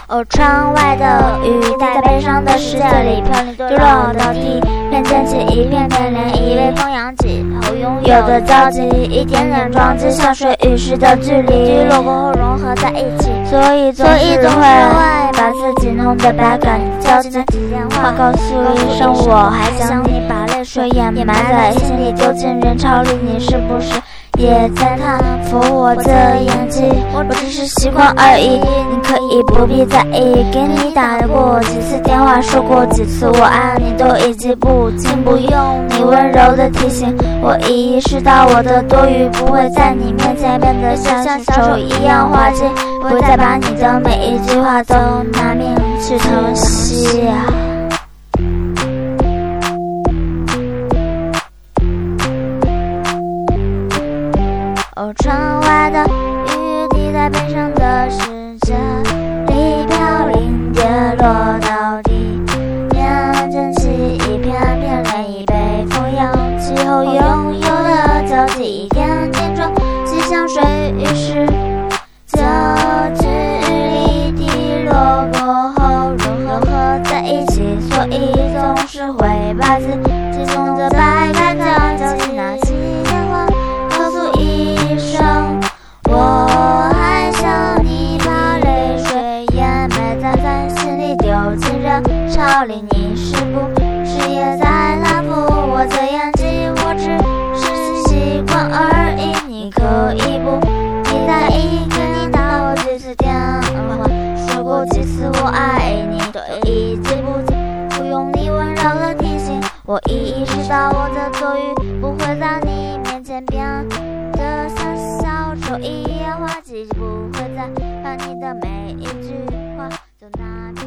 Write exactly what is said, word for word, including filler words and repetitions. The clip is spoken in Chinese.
哦，窗外的雨滴在悲伤的世界里飘零坠落到地面，溅起一片片涟漪，微风扬起后拥有的交集，一点点撞击像水与湿的距离，坠落过后融合在一起，所以总是会把自己弄得百感交集。话告诉一声我还想你，把泪水掩埋在心里，丢进人潮里，你是不是也在叹服我的演技？我只是习惯而已，你可以不必在意。给你打过几次电话，说过几次我爱你，都已经不经不用你温柔的提醒，我已意识到我的多余不会在你面前变得像小丑一样滑稽，不会再把你的每一句话都拿命去疼惜啊。哦，窗外的雨滴在悲伤的世界里飘零跌落到地面，溅起一片片涟漪，被风扬起后拥有的交集，一点点撞击像水与湿交距离，滴落过后融合在一起，所以总是会把自己弄得百感交集。拿起电话告诉一声我还想你，把泪水掩埋在在心里，丢进人潮里，你是不是也在拉负我的演技？我只是习惯而已，你可以不必在意。给你打过几次电话，说过几次我爱你，都已经不不用你温柔的提醒，我已意识到我的多余不会在你面前变得像小丑一样滑稽，不会再把你的每一句话就拿